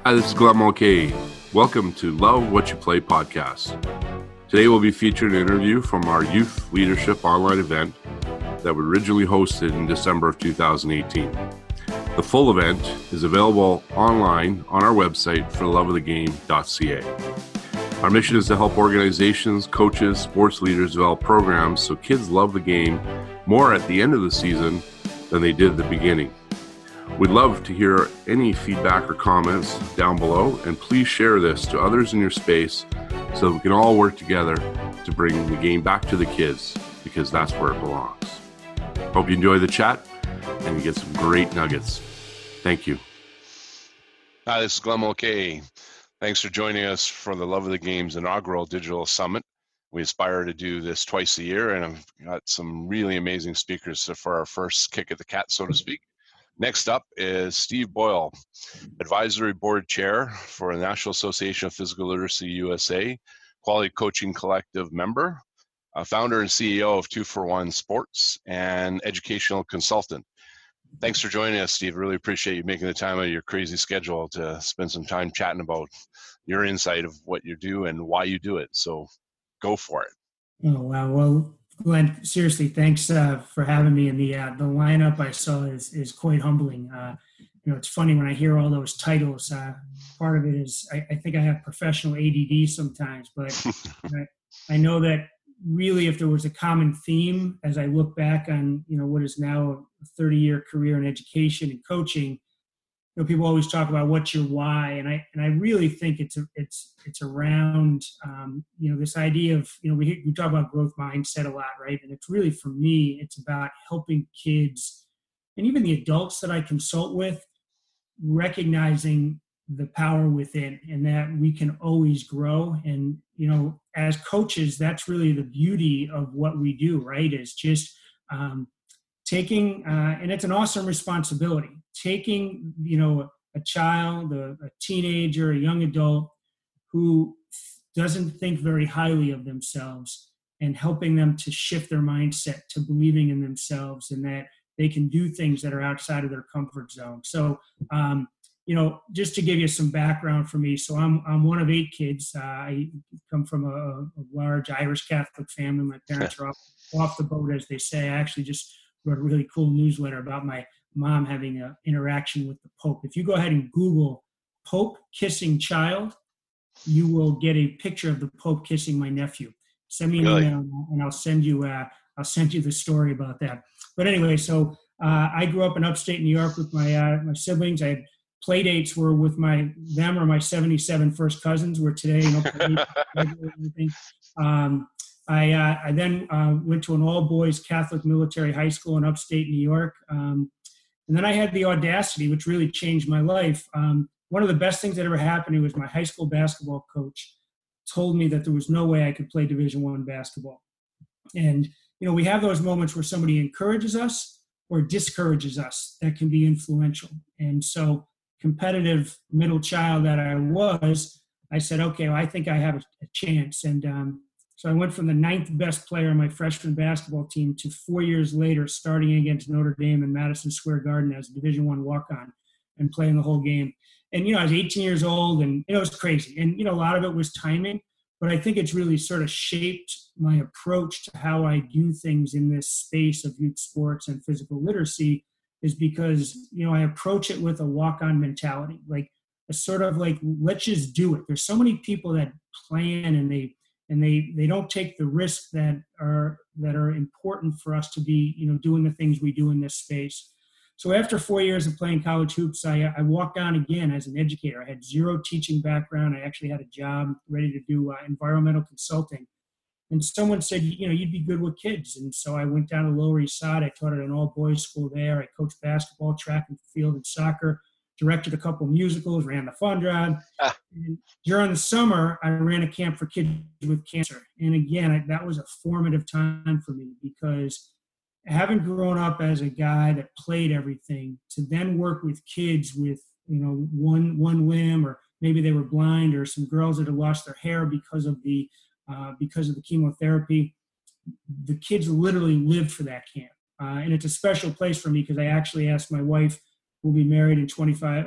Hi, this is Glenn Mulcahy. Welcome to Love What You Play podcast. Today we'll be featuring an interview from our Youth Leadership online event that we originally hosted in December of 2018. The full event is available online on our website for loveofthegame.ca. Our mission is to help organizations, coaches, sports leaders develop programs so kids love the game more at the end of the season than they did at the beginning. We'd love to hear any feedback or comments down below, and please share this to others in your space so that we can all work together to bring the game back to the kids, because that's where it belongs. Hope you enjoy the chat and you get some great nuggets. Thank you. Hi, this is Glenn Mulcahy. Thanks for joining us for the Love of the Game's inaugural digital summit. We aspire to do this twice a year, and I've got some really amazing speakers for our first kick at the cat, so to speak. Next up is Steve Boyle, Advisory Board Chair for the National Association of Physical Literacy USA, Quality Coaching Collective member, founder and CEO of 2-for-1 Sports, and educational consultant. Thanks for joining us, Steve. Really appreciate you making the time out of your crazy schedule to spend some time chatting about your insight of what you do and why you do it. So go for it. Oh, wow. Well, Glenn, seriously, thanks for having me. And the lineup I saw is quite humbling. It's funny when I hear all those titles. Part of it is I think I have professional ADD sometimes, but I know that really if there was a common theme as I look back on what is now a 30-year career in education and coaching, people always talk about what's your why, and I really think it's around this idea of we talk about growth mindset a lot, right? And it's really, for me, it's about helping kids and even the adults that I consult with recognizing the power within, and that we can always grow. And as coaches, that's really the beauty of what we do, right? Is just taking and it's an awesome responsibility, taking a child, a teenager, a young adult who doesn't think very highly of themselves, and helping them to shift their mindset to believing in themselves and that they can do things that are outside of their comfort zone. So just to give you some background for me, so I'm one of 8 kids. I come from a large Irish Catholic family. My parents are off the boat, as they say. I actually just wrote a really cool newsletter about my mom having an interaction with the Pope. If you go ahead and Google Pope kissing child, you will get a picture of the Pope kissing my nephew. Send me an email and I'll send you the story about that. But anyway, so I grew up in upstate New York with my siblings. I had play dates were with them or my 77 first cousins, where today, everything. I then went to an all-boys Catholic military high school in upstate New York. And then I had the audacity, which really changed my life. One of the best things that ever happened to me was my high school basketball coach told me that there was no way I could play Division I basketball. And, we have those moments where somebody encourages us or discourages us that can be influential. And so, competitive middle child that I was, I said, okay, well, I think I have a chance. And so I went from the 9th best player on my freshman basketball team to 4 years later starting against Notre Dame in Madison Square Garden as a Division I walk-on and playing the whole game. And, I was 18 years old, and it was crazy. And, a lot of it was timing, but I think it's really sort of shaped my approach to how I do things in this space of youth sports and physical literacy, is because, I approach it with a walk-on mentality, like a sort of like, let's just do it. There's so many people that plan and they don't take the risks that are important for us to be, doing the things we do in this space. So after 4 years of playing college hoops, I walked on again as an educator. I had 0 teaching background. I actually had a job ready to do environmental consulting. And someone said, you'd be good with kids. And so I went down to Lower East Side. I taught at an all-boys school there. I coached basketball, track and field, and soccer, directed a couple musicals, ran the fun drive. And during the summer, I ran a camp for kids with cancer. And again, that was a formative time for me, because having grown up as a guy that played everything, to then work with kids with, one limb, or maybe they were blind, or some girls that had lost their hair because of the chemotherapy, the kids literally lived for that camp. And it's a special place for me, because I actually asked my wife we'll be married in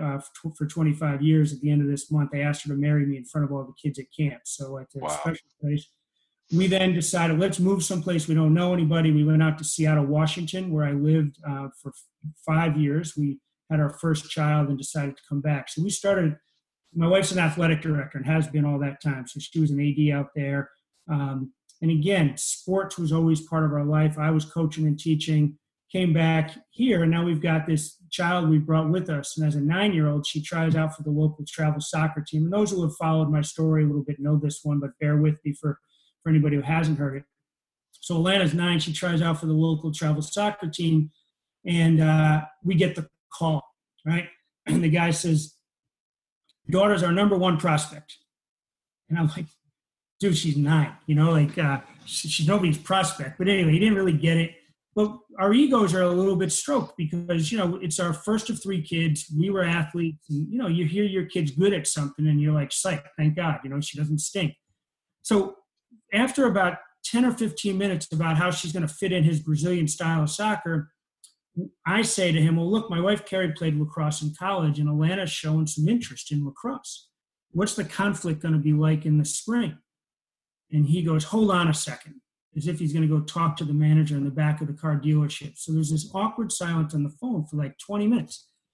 25 years at the end of this month. I asked her to marry me in front of all the kids at camp. So at a special place. We then decided, let's move someplace we don't know anybody. We went out to Seattle, Washington, where I lived for 5 years. We had our first child and decided to come back. So we started, my wife's an athletic director and has been all that time. So she was an AD out there. And again, sports was always part of our life. I was coaching and teaching, came back here, and now we've got this child we brought with us. And as a 9-year-old, she tries out for the local travel soccer team. And those who have followed my story a little bit know this one, but bear with me for anybody who hasn't heard it. So Alana's 9, she tries out for the local travel soccer team, and we get the call, right? And the guy says, daughter's our number 1 prospect. And I'm like, dude, she's 9, she's nobody's prospect. But anyway, he didn't really get it. But our egos are a little bit stroked because, it's our first of 3 kids. We were athletes, and, you hear your kid's good at something and you're like, psych, thank God, she doesn't stink. So after about 10 or 15 minutes about how she's going to fit in his Brazilian style of soccer, I say to him, well, look, my wife Carrie played lacrosse in college, and Alana's showing some interest in lacrosse. What's the conflict going to be like in the spring? And he goes, hold on a second, as if he's going to go talk to the manager in the back of the car dealership. So there's this awkward silence on the phone for like 20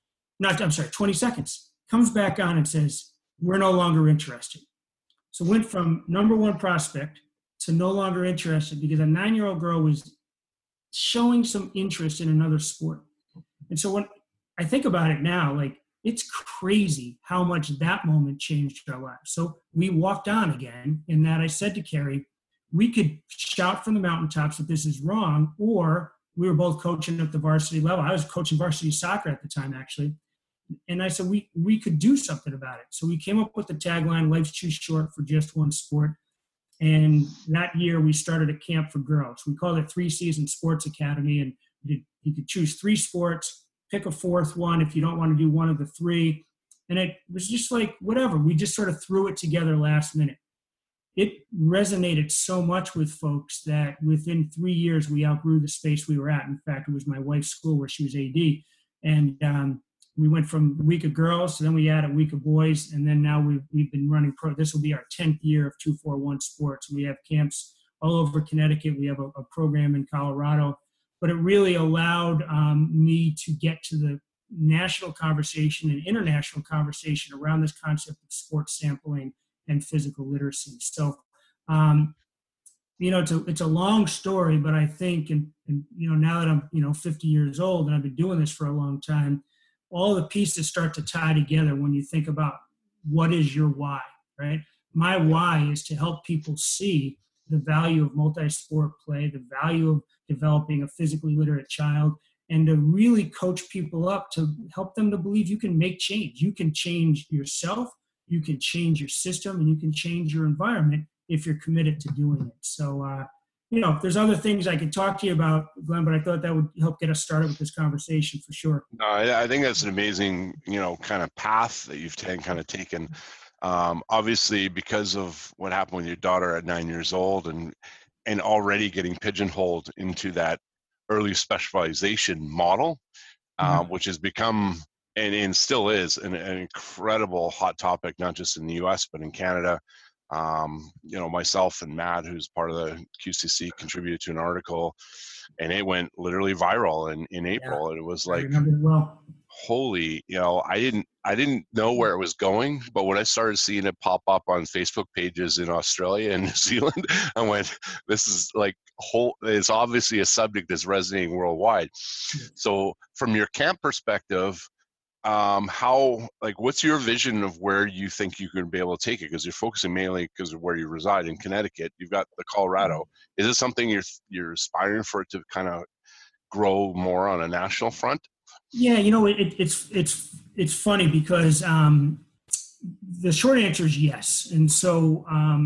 seconds. Comes back on and says, we're no longer interested. So went from number 1 prospect to no longer interested because a 9-year-old girl was showing some interest in another sport. And so when I think about it now, it's crazy how much that moment changed our lives. So we walked on again, in that I said to Carrie, we could shout from the mountaintops that this is wrong, or we were both coaching at the varsity level. I was coaching varsity soccer at the time, actually. And I said, we could do something about it. So we came up with the tagline, life's too short for just one sport. And that year we started a camp for girls. We called it 3-Season Sports Academy. And you could choose 3 sports, pick a 4th one if you don't want to do one of the 3. And it was just like, whatever. We just sort of threw it together last minute. It resonated so much with folks that within 3 years, we outgrew the space we were at. In fact, it was my wife's school where she was AD. And we went from a week of girls, so then we added a week of boys, and then now we've been running this will be our 10th year of 241 Sports. We have camps all over Connecticut. We have a program in Colorado. But it really allowed me to get to the national conversation and international conversation around this concept of sports sampling and physical literacy. So, it's a long story, but I think, and now that I'm, 50 years old and I've been doing this for a long time, all the pieces start to tie together when you think about what is your why, right? My why is to help people see the value of multi-sport play, the value of developing a physically literate child, and to really coach people up to help them to believe you can make change. You can change yourself, you can change your system, and you can change your environment if you're committed to doing it. So, there's other things I could talk to you about, Glenn, but I thought that would help get us started with this conversation for sure. No, I think that's an amazing, kind of path that you've taken. Obviously, because of what happened with your daughter at 9 years old and already getting pigeonholed into that early specialization model, which has become and still is an incredible hot topic, not just in the US, but in Canada. Myself and Matt, who's part of the QCC, contributed to an article, and it went literally viral in April. And it was like, holy, I didn't know where it was going, but when I started seeing it pop up on Facebook pages in Australia and New Zealand, I went, this is like it's obviously a subject that's resonating worldwide. So from your camp perspective, what's your vision of where you think you can be able to take it? Because you're focusing mainly because of where you reside in Connecticut. You've got the Colorado. Is it something you're aspiring for it to kind of grow more on a national front? Yeah, it's funny because the short answer is yes. And so,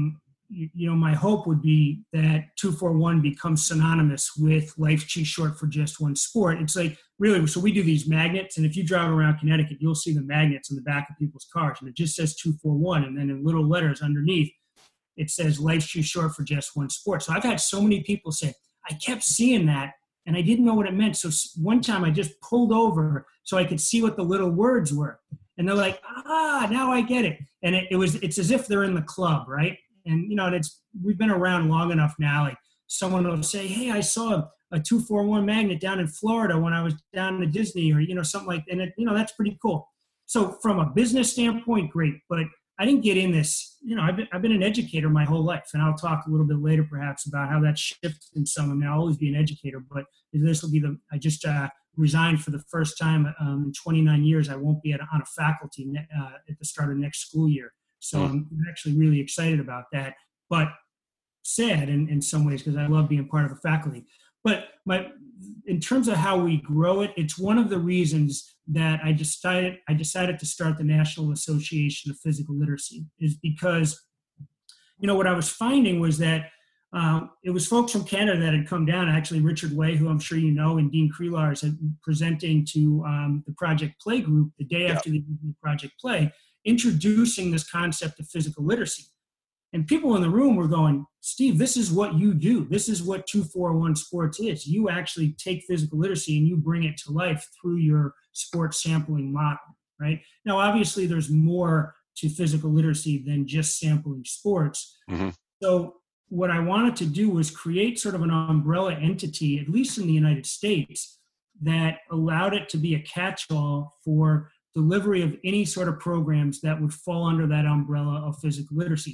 my hope would be that 241 becomes synonymous with life's too short for just one sport. It's like, really, so we do these magnets, and if you drive around Connecticut, you'll see the magnets in the back of people's cars, and it just says 241, and then in little letters underneath, it says life's too short for just one sport. So I've had so many people say, I kept seeing that, And I didn't know what it meant. So one time I just pulled over so I could see what the little words were. And they're like, now I get it. And it's as if they're in the club, right? And, we've been around long enough now. Like someone will say, hey, I saw a 241 magnet down in Florida when I was down to Disney, or, something like that. And that's pretty cool. So from a business standpoint, great. But I didn't get in this, I've been an educator my whole life, and I'll talk a little bit later perhaps about how that shifted in some. I mean, I'll always be an educator, but this will be I just resigned for the first time in 29 years. I won't be on a faculty at the start of next school year. So I'm actually really excited about that, but sad in some ways because I love being part of the faculty. But in terms of how we grow it, it's one of the reasons that I decided to start the National Association of Physical Literacy, is because, what I was finding was that it was folks from Canada that had come down. Actually, Richard Way, who I'm sure you know, and Dean Creelars had presenting to the Project Play group the day after the Project Play, introducing this concept of physical literacy. And people in the room were going, Steve, this is what you do. This is what 241 Sports is. You actually take physical literacy and you bring it to life through your sports sampling model, right? Now, obviously, there's more to physical literacy than just sampling sports. Mm-hmm. So what I wanted to do was create sort of an umbrella entity, at least in the United States, that allowed it to be a catch-all for delivery of any sort of programs that would fall under that umbrella of physical literacy.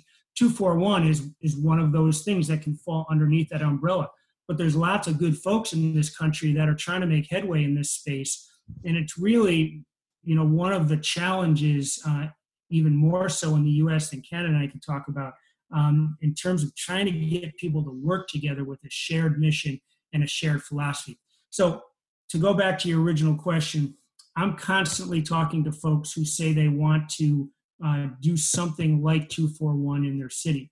241 is one of those things that can fall underneath that umbrella. But there's lots of good folks in this country that are trying to make headway in this space. And it's really, one of the challenges, even more so in the U.S. than Canada, I can talk about, in terms of trying to get people to work together with a shared mission and a shared philosophy. So to go back to your original question, I'm constantly talking to folks who say they want to do something like 241 in their city.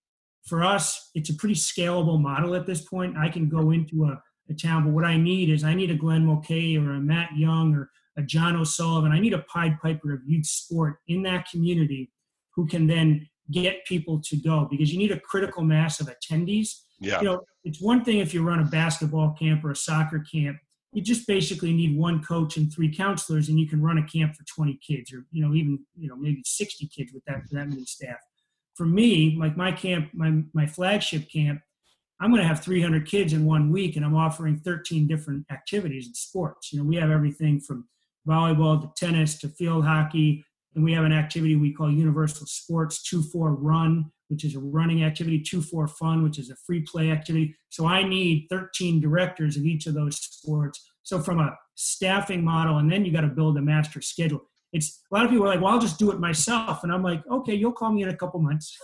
For us, it's a pretty scalable model at this point. I can go into a town, but what I need a Glenn Mulcahy or a Matt Young or a John O'Sullivan. I need a Pied Piper of youth sport in that community who can then get people to go, because you need a critical mass of attendees. Yeah. It's one thing if you run a basketball camp or a soccer camp. You just basically need one coach and 3 counselors, and you can run a camp for 20 kids, or even maybe 60 kids with that many staff. For me, like my camp, my flagship camp, I'm going to have 300 kids in 1 week, and I'm offering 13 different activities and sports. We have everything from volleyball to tennis to field hockey, and we have an activity we call Universal Sports 2-4 Run, which is a running activity, 2-4 Fun, which is a free play activity. So I need 13 directors of each of those sports. So from a staffing model, and then you got to build a master schedule. It's a lot of people are like, well, I'll just do it myself. And I'm like, okay, you'll call me in a couple months.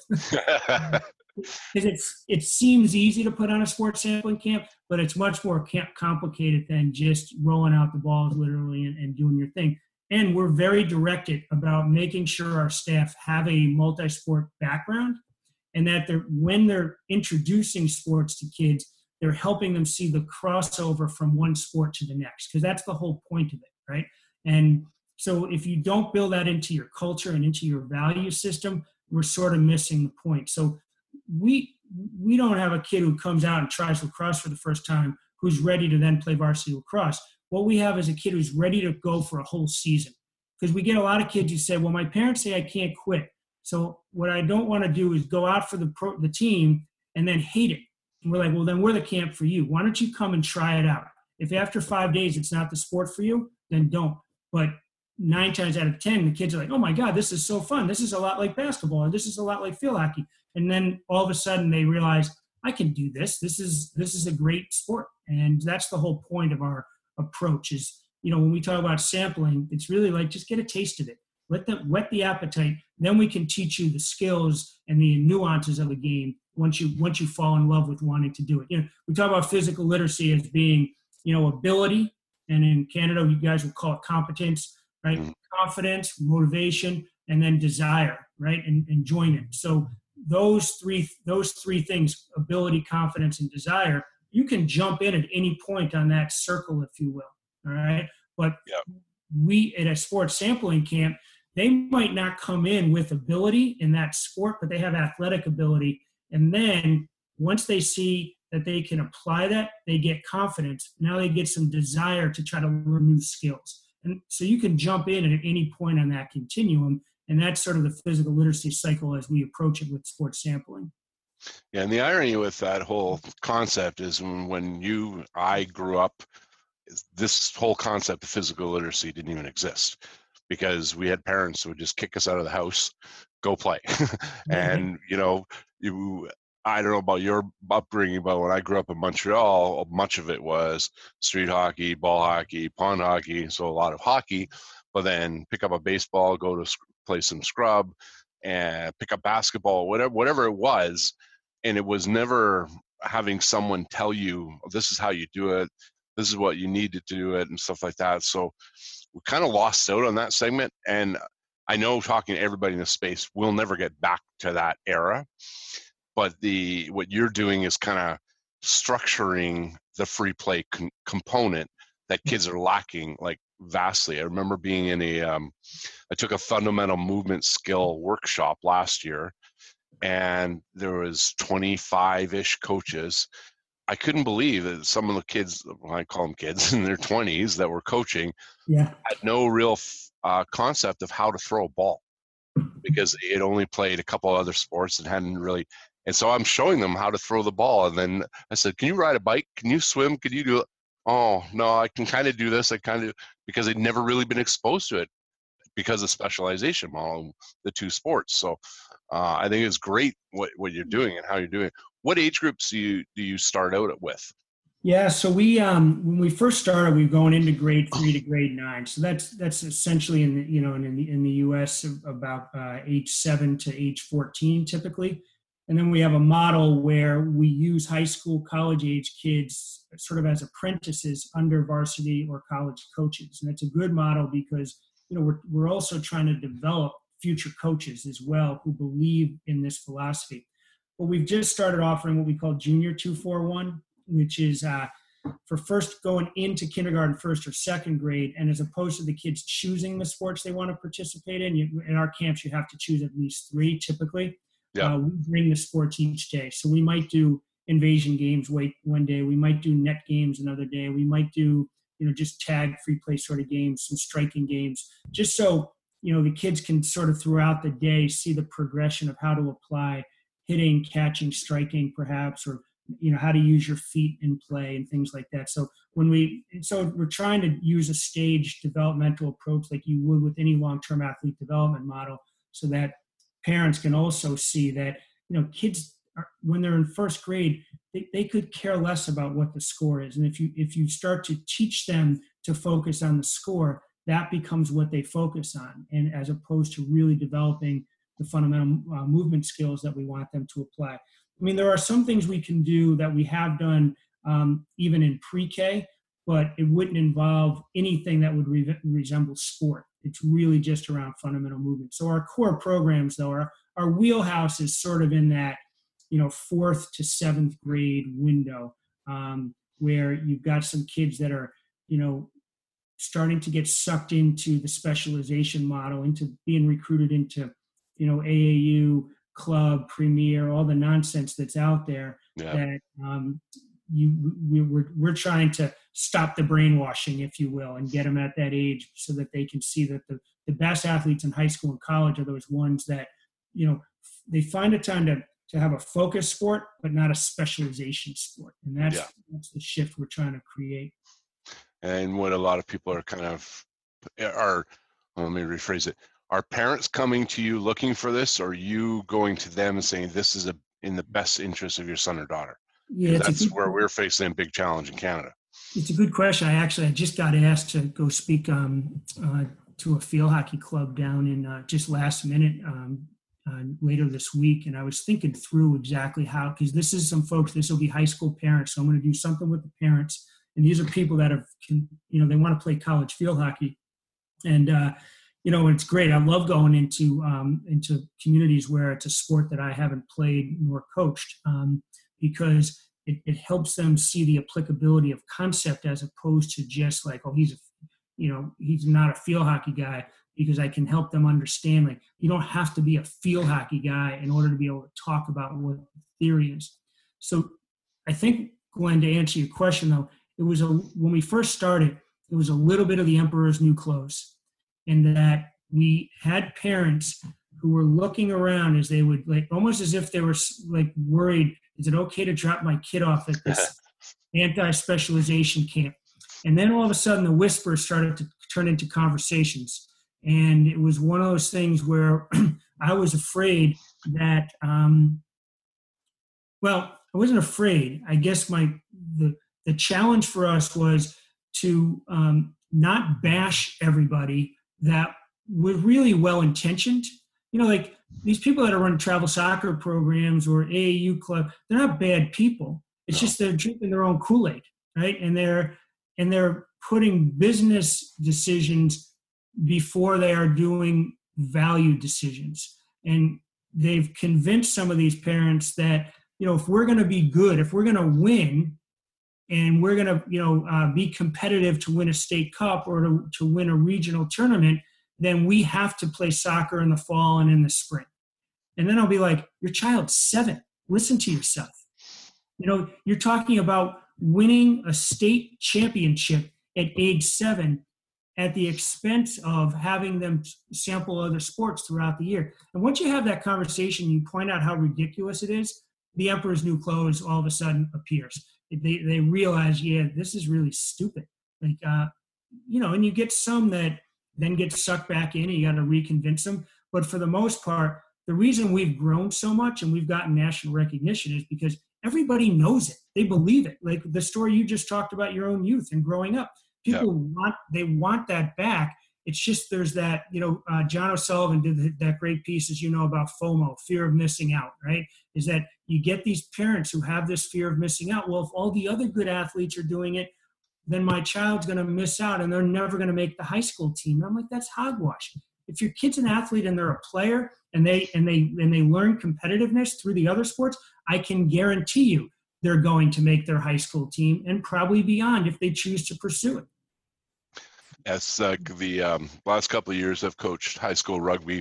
Because it seems easy to put on a sports sampling camp, but it's much more complicated than just rolling out the balls literally and doing your thing. And we're very directed about making sure our staff have a multi-sport background, and that when they're introducing sports to kids, they're helping them see the crossover from one sport to the next, because that's the whole point of it, right? And so if you don't build that into your culture and into your value system, we're sort of missing the point. So we don't have a kid who comes out and tries lacrosse for the first time who's ready to then play varsity lacrosse. What we have is a kid who's ready to go for a whole season. Because we get a lot of kids who say, well, my parents say I can't quit. So what I don't want to do is go out for the team and then hate it. And we're like, well, then we're the camp for you. Why don't you come and try it out? If after 5 days it's not the sport for you, then don't. But 9 times out of 10, the kids are like, oh my God, this is so fun. This is a lot like basketball, or this is a lot like field hockey. And then all of a sudden they realize, I can do this. This is a great sport. And that's the whole point of our approach is, when we talk about sampling, it's really like, just get a taste of it. Whet the appetite. Then we can teach you the skills and the nuances of the game once you fall in love with wanting to do it. We talk about physical literacy as being, ability. And in Canada, you guys will call it competence, right? Mm-hmm. Confidence, motivation, and then desire, right? And enjoyment. So those three things, ability, confidence, and desire, you can jump in at any point on that circle, if you will. All right. But we at a sports sampling camp, they might not come in with ability in that sport, but they have athletic ability. And then once they see that they can apply that, they get confidence. Now they get some desire to try to learn new skills. And so you can jump in at any point on that continuum. And that's sort of the physical literacy cycle as we approach it with sports sampling. Yeah, and the irony with that whole concept is when I grew up, this whole concept of physical literacy didn't even exist, because we had parents who would just kick us out of the house, go play. And, I don't know about your upbringing, but when I grew up in Montreal, much of it was street hockey, ball hockey, pond hockey, so a lot of hockey, but then pick up a baseball, go to play some scrub, and pick up basketball, whatever it was. And it was never having someone tell you, this is how you do it, this is what you need to do it, and stuff like that. So we kind of lost out on that segment. And I know, talking to everybody in the space, we'll never get back to that era. But what you're doing is kind of structuring the free play component that kids are lacking, like, vastly. I remember being in I took a fundamental movement skill workshop last year, and there was 25-ish coaches. I couldn't believe that some of the kids, I call them kids, in their 20s that were coaching, had no real concept of how to throw a ball, because they had only played a couple other sports and hadn't really. And so I'm showing them how to throw the ball. And then I said, can you ride a bike? Can you swim? Can you do it? Oh, no, I can kind of do this. Because they'd never really been exposed to it because of specialization model, the two sports. So I think it's great what you're doing and how you're doing it. What age groups do you start out with? Yeah, so we when we first started, we were going into grade 3 to grade 9. So that's essentially in the U.S. about age 7 to age 14 typically. And then we have a model where we use high school, college age kids sort of as apprentices under varsity or college coaches. And it's a good model because, we're also trying to develop future coaches as well who believe in this philosophy. But we've just started offering what we call Junior 241, which is for first going into kindergarten, first or second grade. And as opposed to the kids choosing the sports they want to participate in our camps, you have to choose at least 3 typically. Yeah. We bring the sports each day. So we might do invasion games one day. We might do net games another day. We might do, just tag free play sort of games, some striking games, just so, the kids can sort of throughout the day see the progression of how to apply hitting, catching, striking perhaps, or, how to use your feet in play and things like that. So we're trying to use a staged developmental approach like you would with any long-term athlete development model, so that parents can also see that, kids when they're in first grade, they could care less about what the score is. And if you start to teach them to focus on the score, that becomes what they focus on, and as opposed to really developing the fundamental movement skills that we want them to apply. I mean, there are some things we can do that we have done even in pre-K, but it wouldn't involve anything that would resemble sport. It's really just around fundamental movement. So our core programs, though, our wheelhouse is sort of in that, 4th to 7th grade window, where you've got some kids that are, starting to get sucked into the specialization model, into being recruited into, AAU, club, premier, all the nonsense that's out there. Yeah. That we're trying to stop the brainwashing, if you will, and get them at that age so that they can see that the best athletes in high school and college are those ones that, they find a time to have a focus sport, but not a specialization sport. And that's the shift we're trying to create. And what a lot of people are let me rephrase it. Are parents coming to you looking for this, or are you going to them and saying this is in the best interest of your son or daughter? Yeah, that's where we're facing a big challenge in Canada. It's a good question. I just got asked to go speak to a field hockey club down in just last minute later this week. And I was thinking through exactly how, because this will be high school parents. So I'm going to do something with the parents. And these are people that they want to play college field hockey. And, it's great. I love going into communities where it's a sport that I haven't played nor coached, because it helps them see the applicability of concept as opposed to just like, oh, he's not a field hockey guy, because I can help them understand, like, you don't have to be a field hockey guy in order to be able to talk about what theory is. So I think, Glenn, to answer your question though, when we first started, it was a little bit of the emperor's new clothes, in that we had parents who were looking around as they would, like, almost as if they were like worried, is it okay to drop my kid off at this anti-specialization camp? And then all of a sudden the whispers started to turn into conversations. And it was one of those things where I was afraid that, well, I wasn't afraid. I guess the challenge for us was to not bash everybody that were really well-intentioned. You know, like these people that are running travel soccer programs or AAU club, they're not bad people. It's just they're drinking their own Kool-Aid, right? And they're putting business decisions before they are doing value decisions. And they've convinced some of these parents that, you know, if we're going to be good, if we're going to win, and we're going to, you know, be competitive to win a state cup or to win a regional tournament, then we have to play soccer in the fall and in the spring. And then I'll be like, your child's 7. Listen to yourself. You know, you're talking about winning a state championship at age 7 at the expense of having them sample other sports throughout the year. And once you have that conversation, you point out how ridiculous it is, the emperor's new clothes all of a sudden appears. They realize, yeah, this is really stupid. Like, you know, and you get some that then get sucked back in and you got to reconvince them. But for the most part, the reason we've grown so much and we've gotten national recognition is because everybody knows it. They believe it. Like the story you just talked about, your own youth and growing up. People want that back. It's just there's that, you know, John O'Sullivan did that great piece, as you know, about FOMO, fear of missing out, right? Is that you get these parents who have this fear of missing out. Well, if all the other good athletes are doing it, then my child's going to miss out and they're never going to make the high school team. And I'm like, that's hogwash. If your kid's an athlete and they're a player and they learn competitiveness through the other sports, I can guarantee you they're going to make their high school team and probably beyond if they choose to pursue it. Yes, the last couple of years I've coached high school rugby,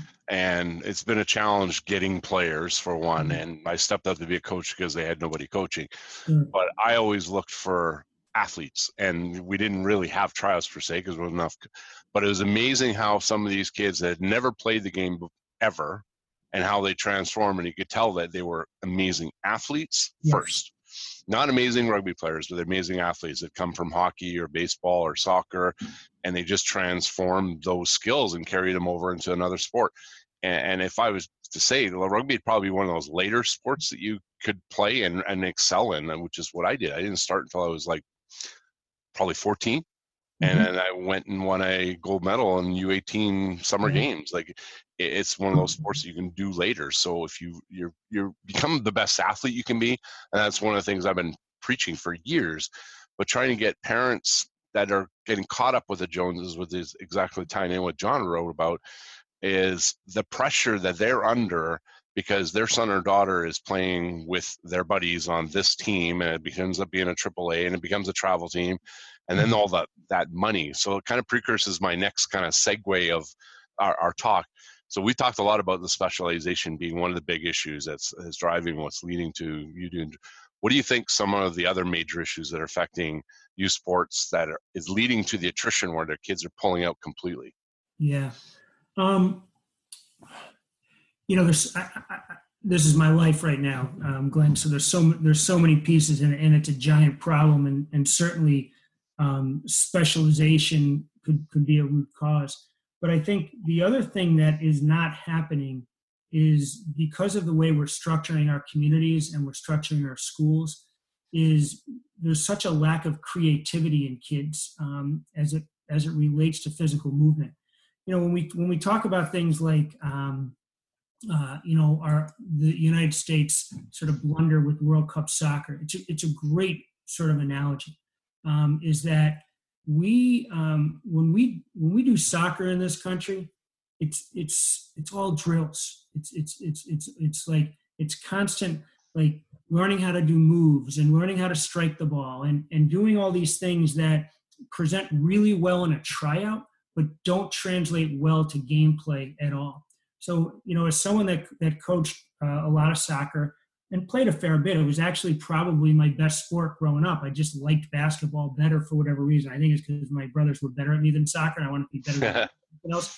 and it's been a challenge getting players, for one. And I stepped up to be a coach because they had nobody coaching. But I always looked for athletes, and we didn't really have tryouts per se because there wasn't enough. But it was amazing how some of these kids that had never played the game ever and how they transformed, and you could tell that they were amazing athletes first. Not amazing rugby players, but they're amazing athletes that come from hockey or baseball or soccer, and they just transform those skills and carry them over into another sport. And if I was to say, rugby would probably be one of those later sports that you could play and excel in, which is what I did. I didn't start until I was like probably 14. And then I went and won a gold medal in U18 summer games. Like, it's one of those sports that you can do later. So if you become the best athlete you can be, and that's one of the things I've been preaching for years, but trying to get parents that are getting caught up with the Joneses, with this exactly tying in what John wrote about, is the pressure that they're under because their son or daughter is playing with their buddies on this team, and it ends up being a AAA, and it becomes a travel team, and then all that money. So it kind of precurses my next kind of segue of our talk. So we talked a lot about the specialization being one of the big issues that's driving what's leading to you doing. What do you think some of the other major issues that are affecting youth sports that is leading to the attrition where their kids are pulling out completely? Yeah. You know, this is my life right now, Glenn. So there's so many pieces in it, and it's a giant problem, and certainly specialization could be a root cause. But I think the other thing that is not happening is because of the way we're structuring our communities and we're structuring our schools, is there's such a lack of creativity in kids as it relates to physical movement. You know, when we talk about things like you know, the United States sort of blunder with World Cup soccer, it's a great sort of analogy. Is that when we do soccer in this country, it's all drills. It's like it's constant, like learning how to do moves and learning how to strike the ball and doing all these things that present really well in a tryout, but don't translate well to gameplay at all. So, you know, as someone that coached a lot of soccer, and played a fair bit. It was actually probably my best sport growing up. I just liked basketball better for whatever reason. I think it's because my brothers were better at me than soccer, and I wanted to be better than anything else.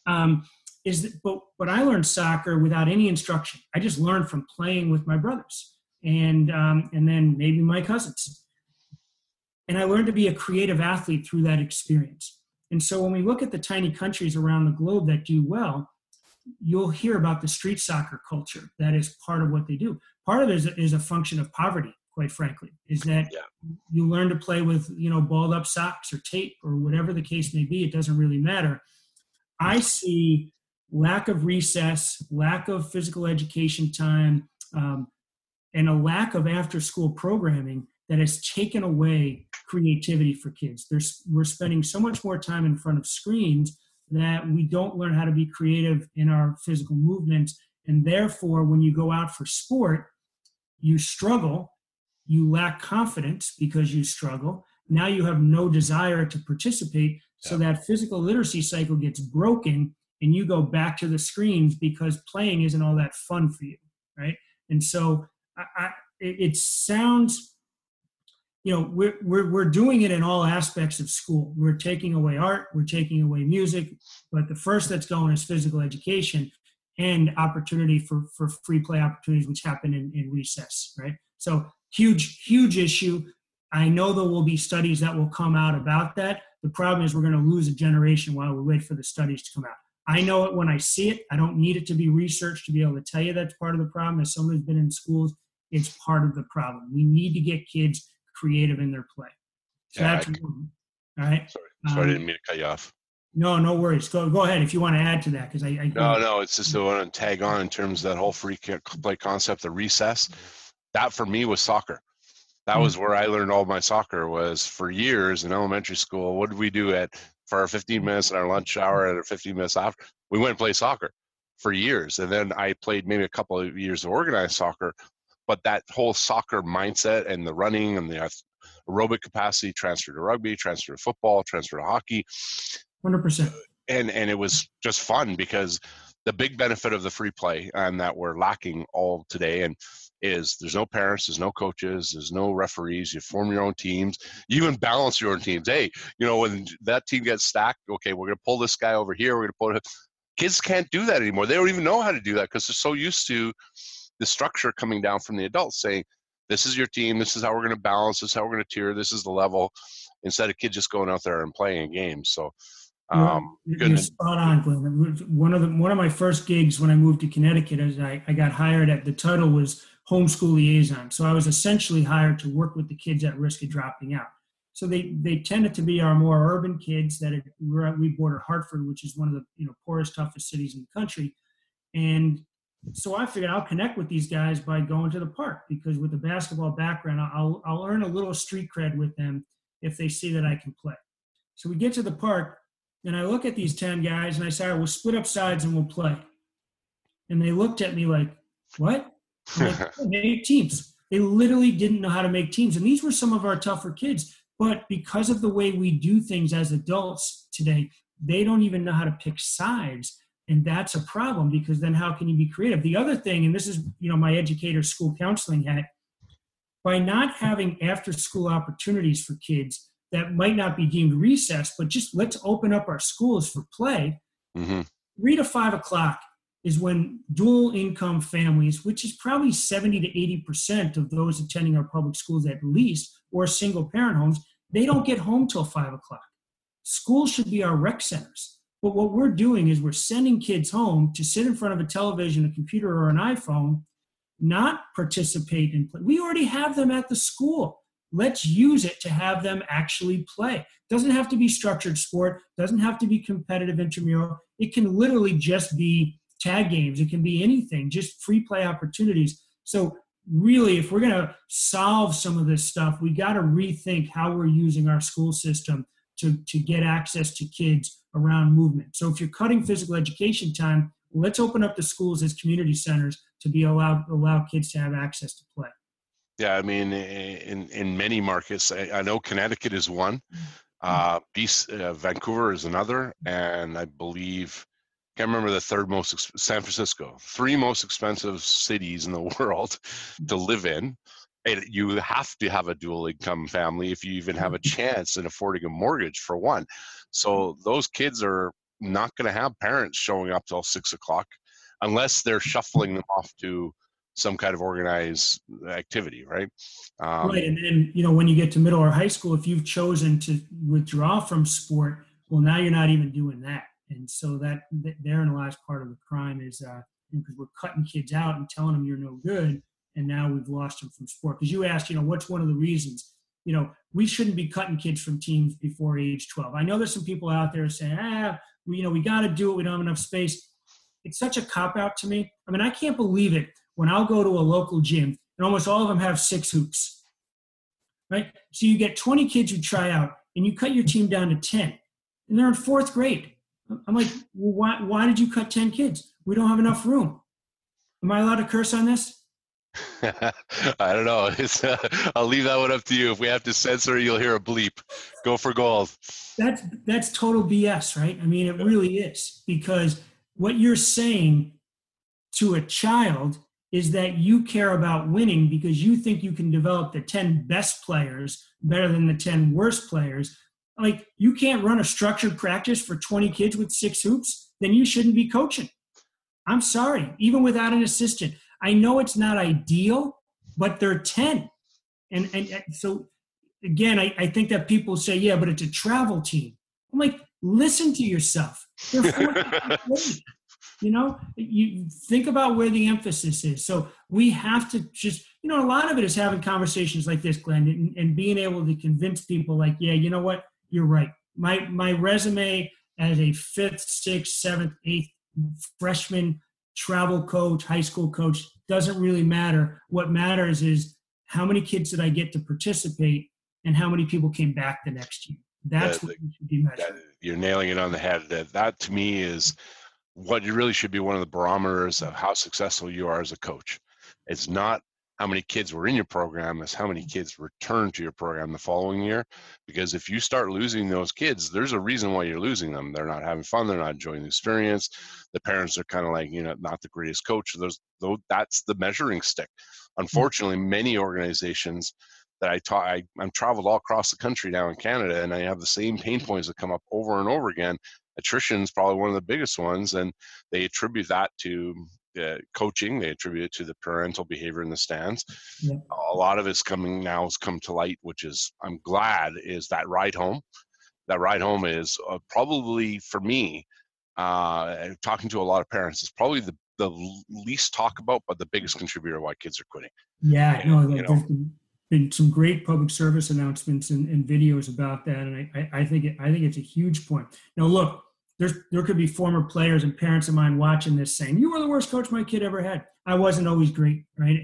But I learned soccer without any instruction. I just learned from playing with my brothers and then maybe my cousins. And I learned to be a creative athlete through that experience. And so when we look at the tiny countries around the globe that do well, you'll hear about the street soccer culture. That is part of what they do. Part of it is a function of poverty, quite frankly, is that you learn to play with, balled up socks or tape or whatever the case may be. It doesn't really matter. I see lack of recess, lack of physical education time, and a lack of after-school programming that has taken away creativity for kids. We're spending so much more time in front of screens that we don't learn how to be creative in our physical movements. And therefore, when you go out for sport, you struggle, you lack confidence because you struggle. Now you have no desire to participate. So that physical literacy cycle gets broken and you go back to the screens because playing isn't all that fun for you, right? And so it sounds, we're doing it in all aspects of school. We're taking away art, we're taking away music, but the first that's going is physical education and opportunity for free play opportunities, which happen in recess, right? So huge issue. I know there will be studies that will come out about that. The problem is we're going to lose a generation while we wait for the studies to come out. I know it when I see it. I don't need it to be researched to be able to tell you that's part of the problem. As someone who's been in schools, it's part of the problem. We need to get kids creative in their play. So that's one. All right. Sorry, I didn't mean to cut you off. No worries. Go ahead if you want to add to that, because No, it's just I want to tag on in terms of that whole free play concept of recess. That for me was soccer. That was where I learned all my soccer. Was for years in elementary school. What did we do for our 15 minutes in our lunch hour and our 15 minutes after? We went and played soccer for years, and then I played maybe a couple of years of organized soccer. But that whole soccer mindset and the running and the aerobic capacity transferred to rugby, transferred to football, transferred to hockey. 100%. And it was just fun because the big benefit of the free play and that we're lacking all today is there's no parents, there's no coaches, there's no referees. You form your own teams. You even balance your own teams. Hey, when that team gets stacked, okay, we're going to pull this guy over here. We're going to pull it. Kids can't do that anymore. They don't even know how to do that because they're so used to the structure coming down from the adults saying, this is your team, this is how we're going to balance, this is how we're going to tier, this is the level, instead of kids just going out there and playing games. So you're spot on, Glenn. One of my first gigs when I moved to Connecticut is I got hired the title was homeschool liaison. So I was essentially hired to work with the kids at risk of dropping out. So they tended to be our more urban kids we border Hartford, which is one of the poorest, toughest cities in the country. And so I figured I'll connect with these guys by going to the park, because with the basketball background, I'll earn a little street cred with them if they see that I can play. So we get to the park, and I look at these 10 guys, and I say, all right, we'll split up sides and we'll play. And they looked at me like, what? I'm like, make teams. They literally didn't know how to make teams. And these were some of our tougher kids. But because of the way we do things as adults today, they don't even know how to pick sides. And that's a problem, because then how can you be creative? The other thing, and this is, my educator school counseling hat, by not having after school opportunities for kids that might not be deemed recess, but just let's open up our schools for play. 3 to 5 o'clock is when dual income families, which is probably 70 to 80% of those attending our public schools at least, or single parent homes, they don't get home till 5 o'clock. Schools should be our rec centers. But what we're doing is we're sending kids home to sit in front of a television, a computer, or an iPhone, not participate in play. We already have them at the school. Let's use it to have them actually play. Doesn't have to be structured sport. Doesn't have to be competitive intramural. It can literally just be tag games. It can be anything, just free play opportunities. So really, if we're going to solve some of this stuff, we got to rethink how we're using our school system to get access to kids around movement. So if you're cutting physical education time, let's open up the schools as community centers to be allow kids to have access to play. Yeah, I mean, in many markets, I know Connecticut is one, Vancouver is another, and I believe can't remember the third most, San Francisco, 3 most expensive cities in the world to live in. And you have to have a dual income family if you even have a chance in affording a mortgage for one. So those kids are not going to have parents showing up till 6 o'clock unless they're shuffling them off to some kind of organized activity, right? Right, and then, when you get to middle or high school, if you've chosen to withdraw from sport, well, now you're not even doing that. And so that therein lies part of the crime is because we're cutting kids out and telling them you're no good, and now we've lost them from sport. Because you asked, what's one of the reasons? We shouldn't be cutting kids from teams before age 12. I know there's some people out there saying, we got to do it. We don't have enough space. It's such a cop-out to me. I mean, I can't believe it when I'll go to a local gym, and almost all of them have 6 hoops, right? So you get 20 kids who try out, and you cut your team down to 10, and they're in 4th grade. I'm like, well, why did you cut 10 kids? We don't have enough room. Am I allowed to curse on this? I don't know. I'll leave that one up to you. If we have to censor, you'll hear a bleep. Go for gold. That's total BS, right? I mean, it really is, because what you're saying to a child is that you care about winning because you think you can develop the 10 best players better than the 10 worst players. Like, you can't run a structured practice for 20 kids with 6 hoops, then you shouldn't be coaching. I'm sorry, even without an assistant. I know it's not ideal, but they're 10. And so, again, I think that people say, yeah, but it's a travel team. I'm like, listen to yourself. They're 14 you think about where the emphasis is. So we have to just, a lot of it is having conversations like this, Glenn, and being able to convince people like, yeah, you know what? You're right. My resume as a 5th, 6th, 7th, 8th freshman travel coach, high school coach, doesn't really matter. What matters is how many kids did I get to participate and how many people came back the next year. That's what we should be measuring. You're nailing it on the head. That to me is what you really should be one of the barometers of how successful you are as a coach. It's not how many kids were in your program, it's how many kids returned to your program the following year. Because if you start losing those kids, there's a reason why you're losing them. They're not having fun. They're not enjoying the experience. The parents are kind of like, not the greatest coach. That's the measuring stick. Unfortunately, many organizations that I'm traveled all across the country now in Canada, and I have the same pain points that come up over and over again. Attrition is probably one of the biggest ones, and they attribute that to coaching. They attribute it to the parental behavior in the stands. Yeah. A lot of it's come to light, which is, I'm glad, is that ride home. That ride home is probably, for me, talking to a lot of parents, is probably the least talk about, but the biggest contributor why kids are quitting. Yeah, there's been some great public service announcements and videos about that, and I think it's a huge point. Now, look, there could be former players and parents of mine watching this saying, "You were the worst coach my kid ever had." I wasn't always great, right?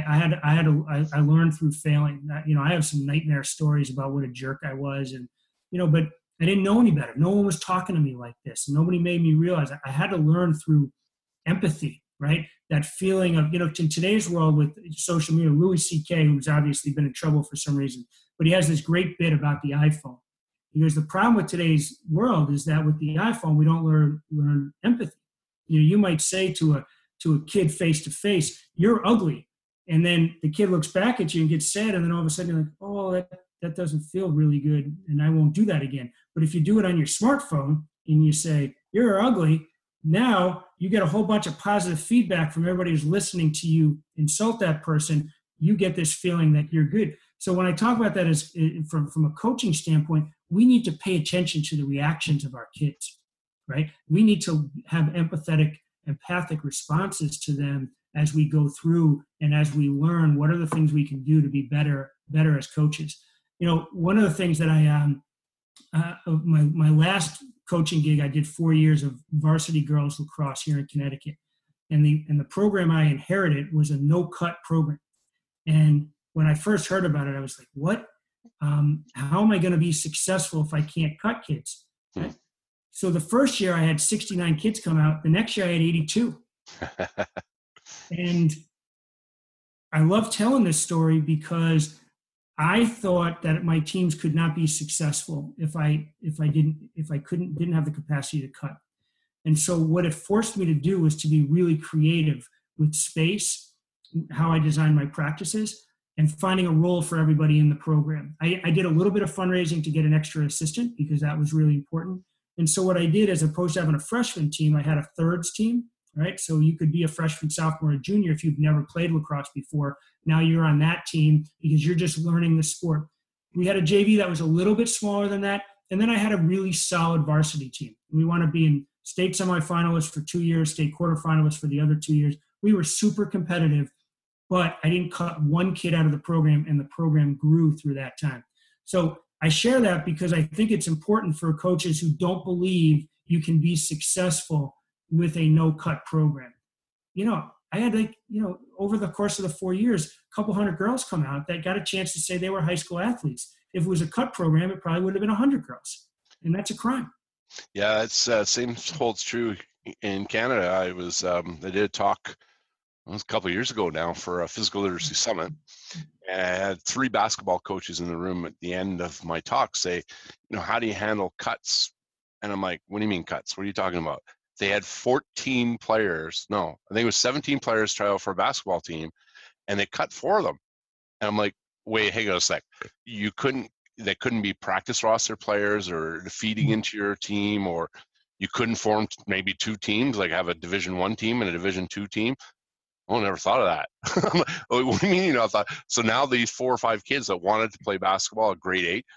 I learned through failing. I have some nightmare stories about what a jerk I was, and but I didn't know any better. No one was talking to me like this. Nobody made me realize I had to learn through empathy, right? That feeling of, in today's world with social media, Louis C.K., who's obviously been in trouble for some reason, but he has this great bit about the iPhone. He goes, the problem with today's world is that with the iPhone, we don't learn empathy. You might say to a kid face to face, "You're ugly," and then the kid looks back at you and gets sad, and then all of a sudden you're like, "Oh, that doesn't feel really good, and I won't do that again." But if you do it on your smartphone and you say, "You're ugly," now you get a whole bunch of positive feedback from everybody who's listening to you insult that person. You get this feeling that you're good. So when I talk about that as from a coaching standpoint, we need to pay attention to the reactions of our kids, right? We need to have empathic responses to them as we go through and as we learn what are the things we can do to be better as coaches. One of the things that my last coaching gig, I did 4 years of varsity girls lacrosse here in Connecticut. And the program I inherited was a no-cut program. And when I first heard about it, I was like, what? How am I going to be successful if I can't cut kids? So the first year I had 69 kids come out. The next year I had 82. And I love telling this story because I thought that my teams could not be successful if I didn't have the capacity to cut. And so what it forced me to do was to be really creative with space, how I designed my practices, and finding a role for everybody in the program. I did a little bit of fundraising to get an extra assistant because that was really important. And so what I did, as opposed to having a freshman team, I had a thirds team, right? So you could be a freshman, sophomore, or junior if you've never played lacrosse before. Now you're on that team because you're just learning the sport. We had a JV that was a little bit smaller than that. And then I had a really solid varsity team. We want to be in state semifinalists for 2 years, state quarterfinalists for the other 2 years. We were super competitive, but I didn't cut one kid out of the program, and the program grew through that time. So I share that because I think it's important for coaches who don't believe you can be successful with a no-cut program. I had over the course of the 4 years, a couple hundred girls come out that got a chance to say they were high school athletes. If it was a cut program, it probably would have been 100 girls, and that's a crime. Yeah, it's same holds true in Canada. I did a talk, it was a couple of years ago now, for a physical literacy summit. And I had 3 basketball coaches in the room at the end of my talk say, how do you handle cuts? And I'm like, what do you mean cuts? What are you talking about? They had 14 players. No, I think it was 17 players try out for a basketball team, and they cut 4 of them. And I'm like, wait, hang on a sec. They couldn't be practice roster players or feeding into your team, or you couldn't form maybe 2 teams, like have a Division I team and a Division II team. Oh, never thought of that. What do you mean? I thought, so now these 4 or 5 kids that wanted to play basketball at grade 8,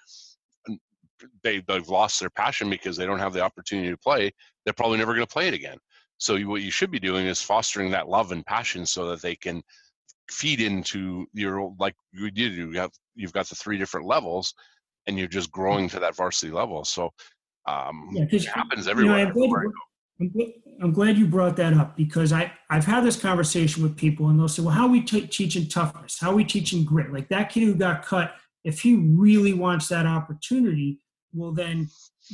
they've lost their passion because they don't have the opportunity to play. They're probably never going to play it again. So what you should be doing is fostering that love and passion so that they can feed into your, like you did. You've got the 3 different levels, and you're just growing to that varsity level. So it happens everywhere. I'm glad you brought that up, because I've had this conversation with people, and they'll say, well, how are we teaching toughness? How are we teaching grit? Like that kid who got cut, if he really wants that opportunity, well then,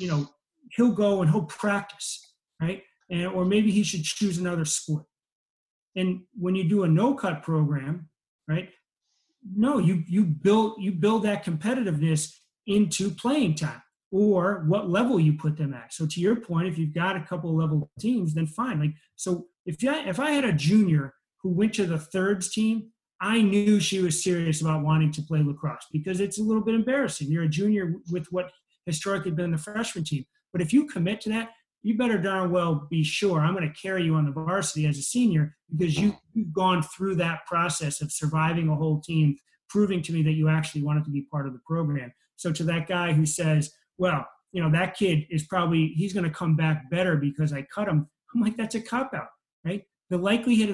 he'll go and he'll practice, right? Or maybe he should choose another sport. And when you do a no-cut program, right? No, you build that competitiveness into playing time, or what level you put them at. So to your point, if you've got a couple of level teams, then fine. Like, so if I had a junior who went to the thirds team, I knew she was serious about wanting to play lacrosse, because it's a little bit embarrassing. You're a junior with what historically been the freshman team. But if you commit to that, you better darn well be sure I'm going to carry you on the varsity as a senior, because you've gone through that process of surviving a whole team, proving to me that you actually wanted to be part of the program. So to that guy who says, well, that kid is he's going to come back better because I cut him, I'm like, that's a cop-out, right? The likelihood of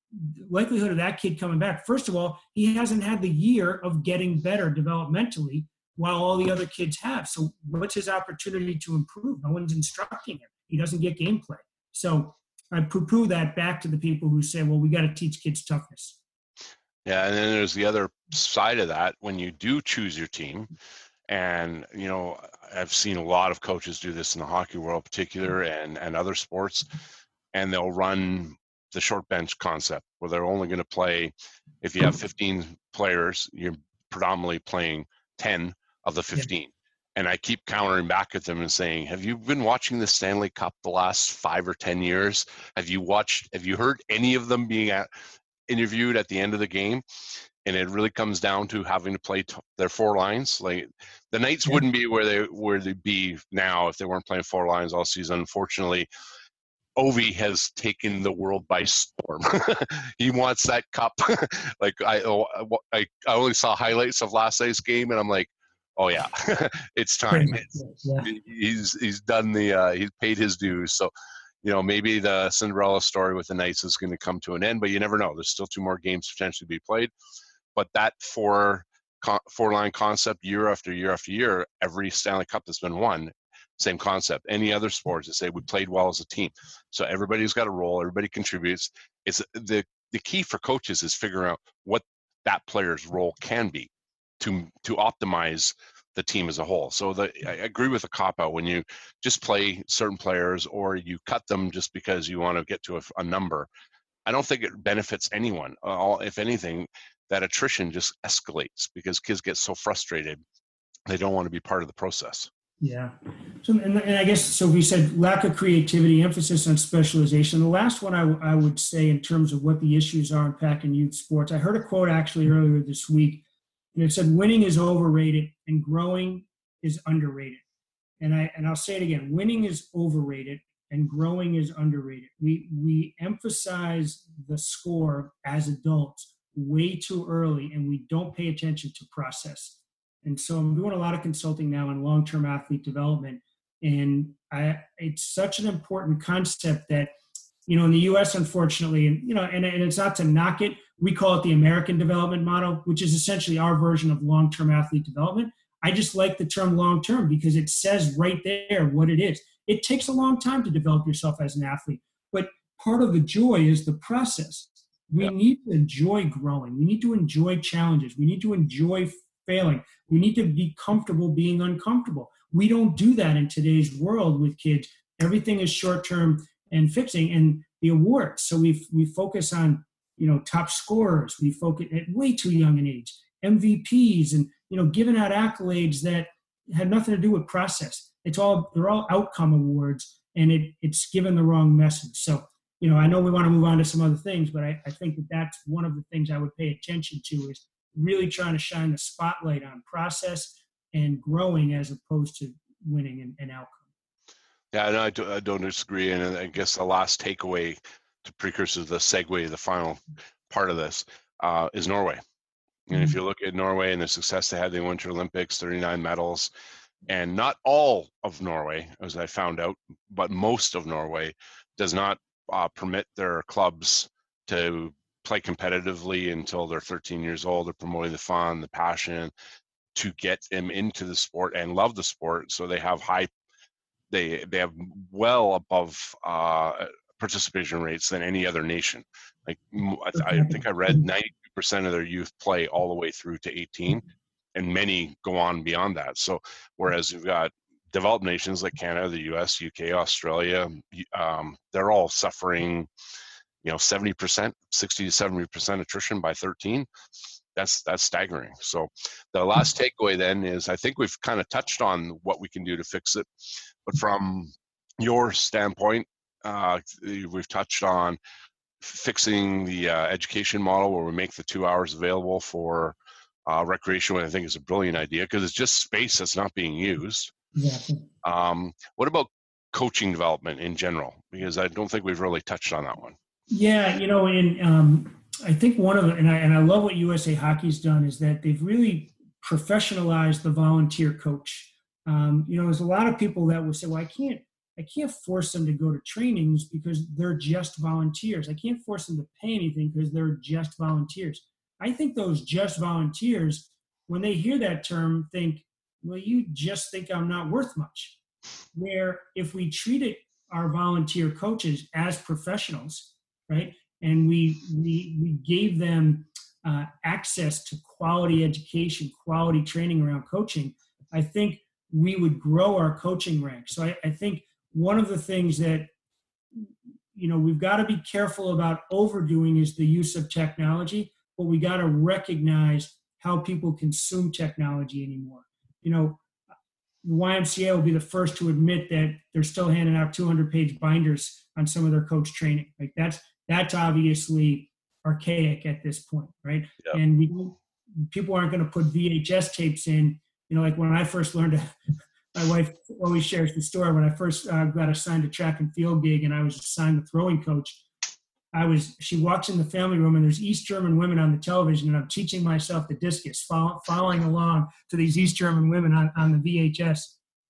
that kid coming back, first of all, he hasn't had the year of getting better developmentally while all the other kids have. So what's his opportunity to improve? No one's instructing him. He doesn't get gameplay. So I poo-poo that back to the people who say, well, we got to teach kids toughness. Yeah, and then there's the other side of that. When you do choose your team, and, I've seen a lot of coaches do this in the hockey world in particular, and other sports, and they'll run the short bench concept, where they're only going to play, if you have 15 players, you're predominantly playing 10 of the 15. Yeah. And I keep countering back at them and saying, have you been watching the Stanley Cup the last 5 or 10 years? Have you heard any of them being interviewed at the end of the game? And it really comes down to having to play their 4 lines. Like the Knights wouldn't be where they'd be now if they weren't playing 4 lines all season. Unfortunately, Ovi has taken the world by storm. He wants that cup. Like I only saw highlights of last night's game, and I'm like, oh yeah, it's time. He's done he's paid his dues. So, maybe the Cinderella story with the Knights is going to come to an end, but you never know. There's still 2 more games potentially to be played. But that 4-line concept, year after year after year, every Stanley Cup that's been won, same concept. Any other sports that say we played well as a team. So everybody's got a role. Everybody contributes. It's the key for coaches is figuring out what that player's role can be to optimize the team as a whole. So I agree with the cop-out when you just play certain players or you cut them just because you want to get to a number. I don't think it benefits anyone. If anything, that attrition just escalates because kids get so frustrated they don't want to be part of the process. Yeah. So, and I guess, so we said lack of creativity, emphasis on specialization. The last one I would say in terms of what the issues are impacting youth sports, I heard a quote actually earlier this week, and it said, winning is overrated and growing is underrated. And I'll say it again, winning is overrated and growing is underrated. We emphasize the score as adults way too early, and we don't pay attention to process. And so I'm doing a lot of consulting now on long-term athlete development. And it's such an important concept that, in the U.S., unfortunately, and it's not to knock it, we call it the American development model, which is essentially our version of long-term athlete development. I just like the term long-term because it says right there what it is. It takes a long time to develop yourself as an athlete, but part of the joy is the process. We need to enjoy growing. We need to enjoy challenges. We need to enjoy failing. We need to be comfortable being uncomfortable. We don't do that in today's world with kids. Everything is short-term and fixing, and the awards. So we focus on, top scorers. We focus at way too young an age, MVPs, and, giving out accolades that had nothing to do with process. They're all outcome awards, and it's given the wrong message. So, I know we want to move on to some other things, but I think that's one of the things I would pay attention to is really trying to shine the spotlight on process and growing as opposed to winning and outcome. Yeah, no, I don't disagree. And I guess the last takeaway to precursor the segue, the final part of this is Norway. And if you look at Norway and the success they had in the Winter Olympics, 39 medals, and not all of Norway, as I found out, but most of Norway does not permit their clubs to play competitively until they're 13 years old. They're promoting the fun, the passion to get them into the sport and love the sport. So they have they have well above participation rates than any other nation. Like I think I read 92% of their youth play all the way through to 18, and many go on beyond that. So whereas you've got developed nations like Canada, the US, UK, Australia, they're all suffering 70%, 60 to 70% attrition by 13. That's staggering. So the last takeaway then is, I think we've kind of touched on what we can do to fix it, but from your standpoint, we've touched on fixing the education model where we make the 2 hours available for recreation, which I think is a brilliant idea because it's just space that's not being used. Exactly. What about coaching development in general? Because I don't think we've really touched on that one. Yeah, and I think one of the, and I love what USA Hockey's done is that they've really professionalized the volunteer coach. There's a lot of people that will say, well, I can't force them to go to trainings because they're just volunteers. I can't force them to pay anything because they're just volunteers. I think those just volunteers, when they hear that term, think, well, you just think I'm not worth much. Where if we treated our volunteer coaches as professionals, right, and we gave them access to quality education, quality training around coaching, I think we would grow our coaching ranks. So I think one of the things that, we've got to be careful about overdoing is the use of technology, but we got to recognize how people consume technology anymore. The YMCA will be the first to admit that they're still handing out 200-page binders on some of their coach training. Like that's obviously archaic at this point, right? Yep. And people aren't going to put VHS tapes in. Like when I first learned, my wife always shares the story. When I first got assigned a track and field gig, and I was assigned the throwing coach, she walks in the family room and there's East German women on the television, and I'm teaching myself the discus, following along to these East German women on the VHS.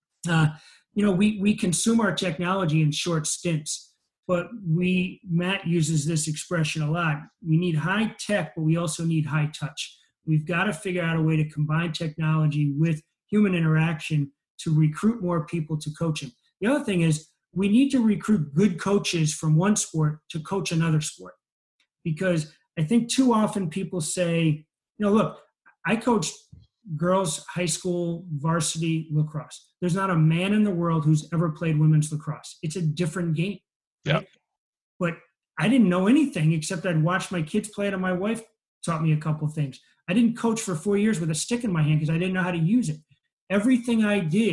We consume our technology in short stints, but Matt uses this expression a lot. We need high tech, but we also need high touch. We've got to figure out a way to combine technology with human interaction to recruit more people to coaching. The other thing is, we need to recruit good coaches from one sport to coach another sport. Because I think too often people say, look, I coached girls' high school varsity lacrosse. There's not a man in the world who's ever played women's lacrosse. It's a different game. Right? Yeah. But I didn't know anything except I'd watched my kids play it, and my wife taught me a couple of things. I didn't coach for 4 years with a stick in my hand because I didn't know how to use it. Everything I did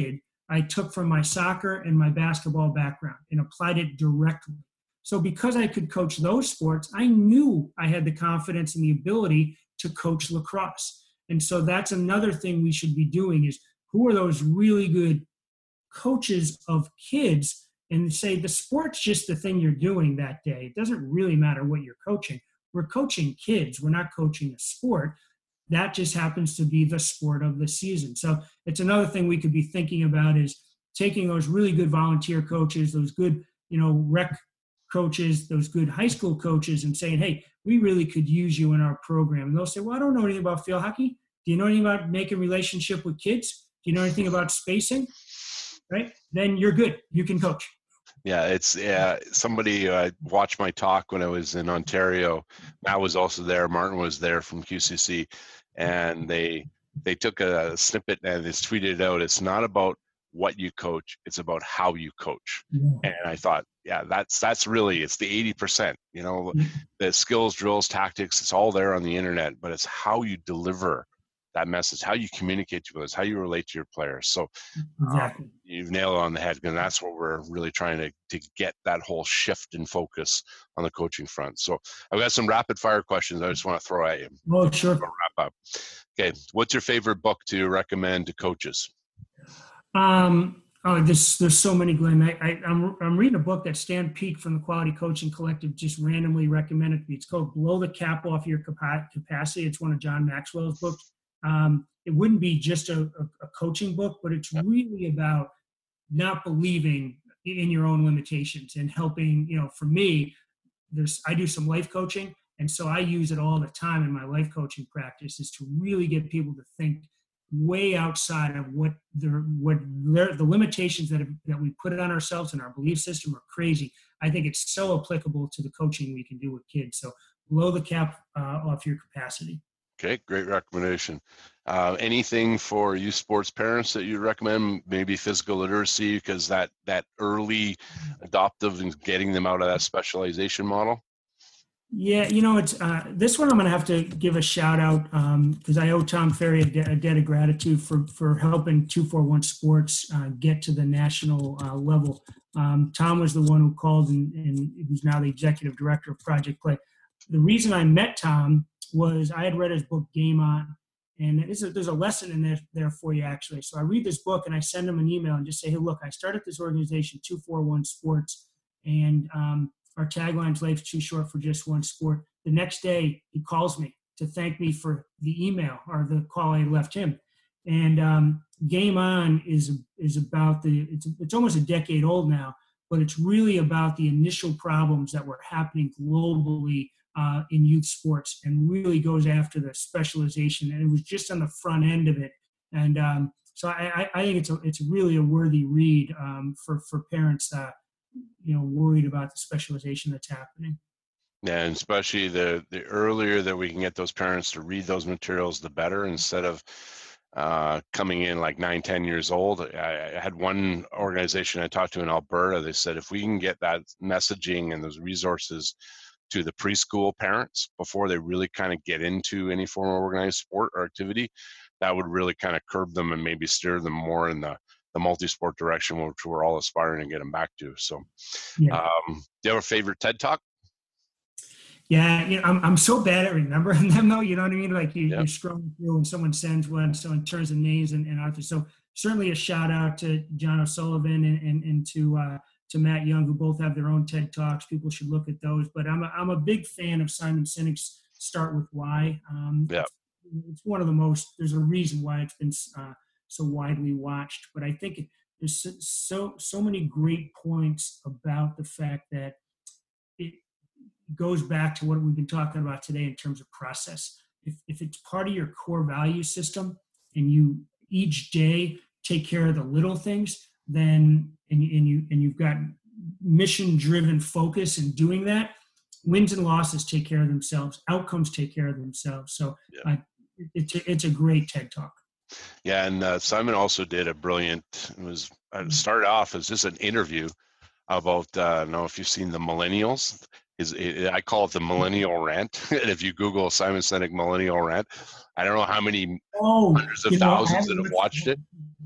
I took from my soccer and my basketball background and applied it directly. So because I could coach those sports, I knew I had the confidence and the ability to coach lacrosse. And so that's another thing we should be doing is who are those really good coaches of kids, and say the sport's just the thing you're doing that day. It doesn't really matter what you're coaching. We're coaching kids. We're not coaching a sport. That just happens to be the sport of the season. So it's another thing we could be thinking about is taking those really good volunteer coaches, those good, rec coaches, those good high school coaches, and saying, hey, we really could use you in our program. And they'll say, well, I don't know anything about field hockey. Do you know anything about making relationship with kids? Do you know anything about spacing? Right? Then you're good. You can coach. Yeah, somebody watched my talk when I was in Ontario. Matt was also there. Martin was there from QCC. And they took a snippet and they tweeted it out. It's not about what you coach. It's about how you coach. Yeah. And I thought, yeah, that's really, it's the 80%, the skills, drills, tactics, it's all there on the internet, but it's how you deliver that message, how you communicate to others, how you relate to your players. So exactly. You've nailed it on the head, and that's what we're really trying to get that whole shift in focus on the coaching front. So I've got some rapid fire questions I just want to throw at you. Oh, sure. Wrap up. Okay. What's your favorite book to recommend to coaches? There's so many, Glenn. I'm reading a book that Stan Peak from the Quality Coaching Collective just randomly recommended to me. It's called Blow the Cap Off Your Capacity. It's one of John Maxwell's books. It wouldn't be just a coaching book, but it's really about not believing in your own limitations and helping, for me, I do some life coaching. And so I use it all the time in my life coaching practice is to really get people to think way outside of the limitations that we put on ourselves and our belief system are crazy. I think it's so applicable to the coaching we can do with kids. So blow the cap off your capacity. Okay, great recommendation. Anything for youth sports parents that you recommend? Maybe physical literacy, because that early adoptive and getting them out of that specialization model. Yeah, it's this one I'm going to have to give a shout out because I owe Tom Ferry a debt of gratitude for helping 241 Sports get to the national level. Tom was the one who called and who's now the executive director of Project Play. The reason I met Tom was I had read his book Game On, and there's a lesson in there for you actually. So I read this book and I send him an email and just say, hey, look, I started this organization 241 Sports, and our tagline's life's too short for just one sport. The next day he calls me to thank me for the email or the call I left him. And Game On is about it's almost a decade old now, but it's really about the initial problems that were happening globally in youth sports, and really goes after the specialization. And it was just on the front end of it. And so I think it's really a worthy read for parents worried about the specialization that's happening. Yeah, and especially the earlier that we can get those parents to read those materials, the better, instead of coming in like 9-10 years old. I had one organization I talked to in Alberta. They said if we can get that messaging and those resources to the preschool parents before they really kind of get into any form of organized sport or activity, that would really kind of curb them and maybe steer them more in the multi-sport direction, which we're all aspiring to get them back to. So do you have a favorite TED Talk? Yeah, I'm so bad at remembering them though, you know what I mean? Like you scroll through and someone sends one, someone turns the names and authors. So certainly a shout out to John O'Sullivan and to Matt Young, who both have their own TED Talks. People should look at those. But I'm a big fan of Simon Sinek's Start With Why. It's one of the most, there's a reason why it's been so widely watched. But I think there's so many great points about the fact that it goes back to what we've been talking about today in terms of process. If it's part of your core value system and you each day take care of the little things, then and you've got mission-driven focus in doing that, wins and losses take care of themselves. Outcomes take care of themselves. So it's a great TED Talk. Yeah, and Simon also did a brilliant. It started off as just an interview about. I don't know if you've seen the Millennials. I call it the Millennial Rant. And if you Google Simon Sinek Millennial Rant, I don't know how many hundreds of thousands that have watched it.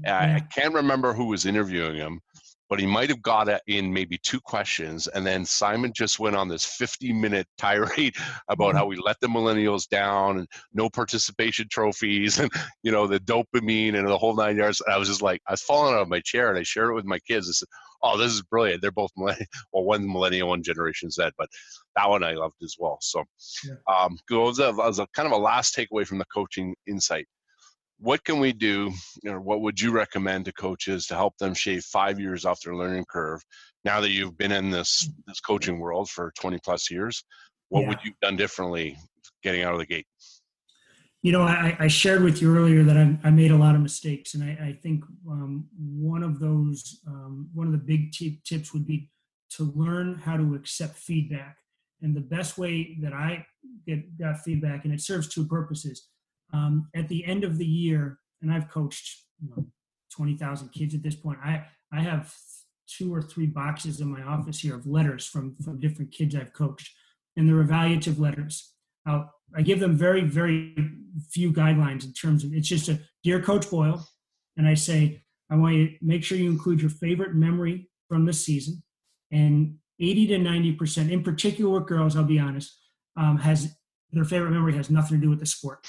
I can't remember who was interviewing him, but he might have got in maybe 2 questions, and then Simon just went on this 50-minute tirade about how we let the millennials down and no participation trophies and, you know, the dopamine and the whole 9 yards. And I was just like, I was falling out of my chair, and I shared it with my kids. I said, oh, this is brilliant. They're both millennial, well, one millennial, one Generation Z, but that one I loved as well. So as a kind of a last takeaway from the coaching insight, what can we do, or what would you recommend to coaches to help them shave 5 years off their learning curve now that you've been in this coaching world for 20 plus years? What would you have done differently getting out of the gate? You know, I shared with you earlier that I made a lot of mistakes, and I think one of the big tips would be to learn how to accept feedback. And the best way that I got feedback, and it serves 2 purposes. At the end of the year, and I've coached 20,000 kids at this point, I have 2 or 3 boxes in my office here of letters from different kids I've coached, and they're evaluative letters. I give them very, very few guidelines in terms of, it's just a dear Coach Boyle, and I say, I want you to make sure you include your favorite memory from the season, and 80 to 90%, in particular with girls, I'll be honest, their favorite memory has nothing to do with the sport.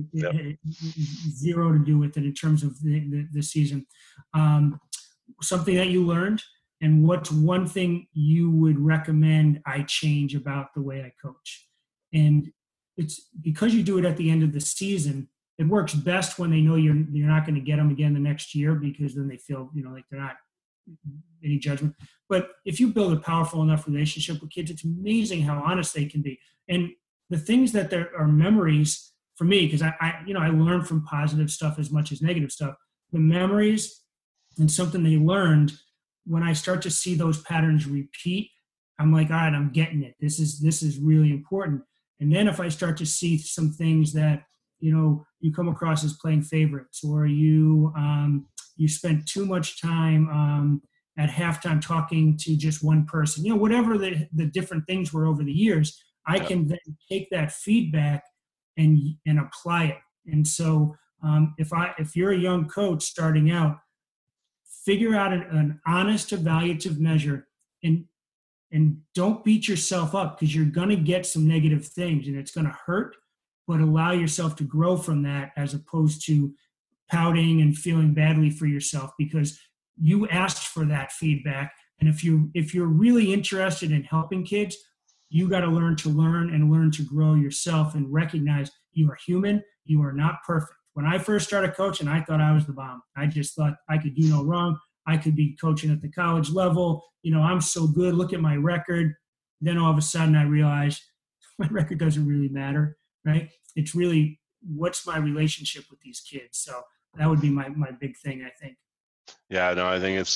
Zero to do with it in terms of the season. Something that you learned, and what's one thing you would recommend I change about the way I coach. And it's because you do it at the end of the season, it works best when they know you're not going to get them again the next year, because then they feel, like they're not any judgment. But if you build a powerful enough relationship with kids, it's amazing how honest they can be. And the things that there are memories for me, because I learn from positive stuff as much as negative stuff. The memories and something they learned, when I start to see those patterns repeat, I'm like, all right, I'm getting it. This is really important. And then if I start to see some things that, you come across as playing favorites, or you spent too much time at halftime talking to just one person, whatever the different things were over the years, I can then take that feedback and apply it. And so if you're a young coach starting out, figure out an honest evaluative measure, and don't beat yourself up, because you're going to get some negative things and it's going to hurt, but allow yourself to grow from that, as opposed to pouting and feeling badly for yourself because you asked for that feedback. And if you're really interested in helping kids, you got to learn and learn to grow yourself, and recognize you are human. You are not perfect. When I first started coaching, I thought I was the bomb. I just thought I could do no wrong. I could be coaching at the college level. I'm so good. Look at my record. Then all of a sudden I realized my record doesn't really matter, right? It's really, what's my relationship with these kids? So that would be my big thing, I think. Yeah, no, I think it's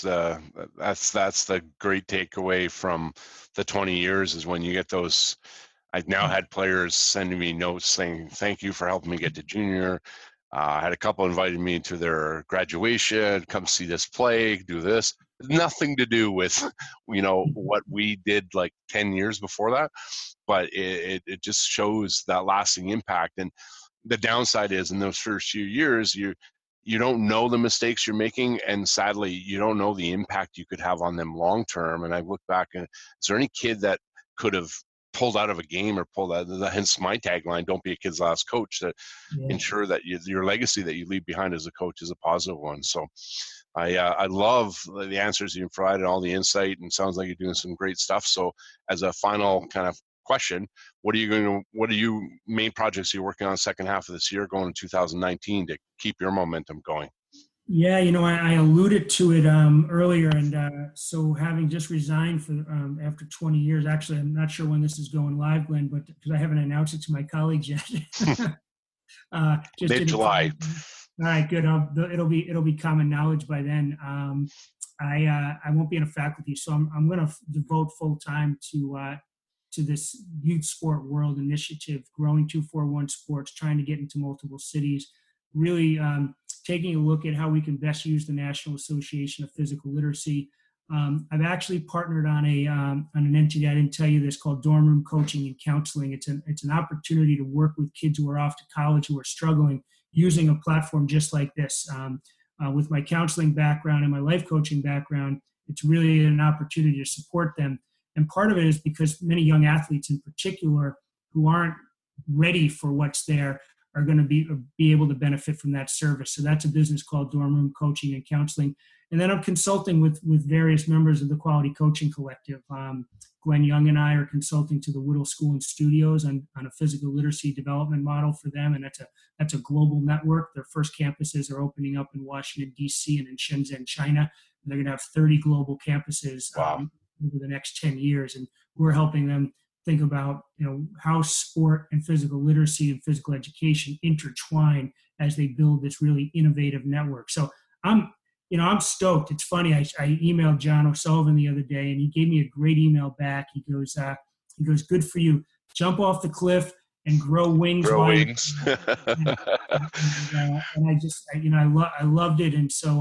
that's the great takeaway from the 20 years, is when you get those. I've now had players sending me notes saying, thank you for helping me get to junior. I had a couple invited me to their graduation, come see this play, do this. Nothing to do with, what we did like 10 years before that, but it just shows that lasting impact. And the downside is, in those first few years, you don't know the mistakes you're making, and sadly, you don't know the impact you could have on them long term. And I look back, and is there any kid that could have pulled out of a game or pulled out, hence my tagline, don't be a kid's last coach, to ensure that your legacy that you leave behind as a coach is a positive one. So I love the answers you provided, all the insight, and sounds like you're doing some great stuff. So as a final kind of question, what are you main projects you're working on second half of this year going into 2019 to keep your momentum going? Yeah, I alluded to it earlier, and so having just resigned after 20 years, actually, I'm not sure when this is going live, Glenn, but because I haven't announced it to my colleagues yet. Mid-July. All right, good. It'll be common knowledge by then. I won't be in a faculty, so I'm going to devote full time to this youth sport world initiative, growing 241 sports, trying to get into multiple cities. Really taking a look at how we can best use the National Association of Physical Literacy. I've actually partnered on an entity, I didn't tell you this, called Dorm Room Coaching and Counseling. It's an opportunity to work with kids who are off to college, who are struggling, using a platform just like this. with my counseling background and my life coaching background, it's really an opportunity to support them. And part of it is because many young athletes in particular who aren't ready for what's there are going to be able to benefit from that service. So that's a business called Dorm Room Coaching and Counseling. And then I'm consulting with various members of the Quality Coaching Collective. Glenn Young and I are consulting to the Whittle School and Studios on a physical literacy development model for them, and that's a global network. Their first campuses are opening up in Washington, D.C. and in Shenzhen, China. And they're going to have 30 global campuses over the next 10 years. And we're helping them think about, how sport and physical literacy and physical education intertwine as they build this really innovative network. So I'm stoked. It's funny. I emailed John O'Sullivan the other day, and he gave me a great email back. He goes, "Good for you. Jump off the cliff and grow wings." And I loved it. And so,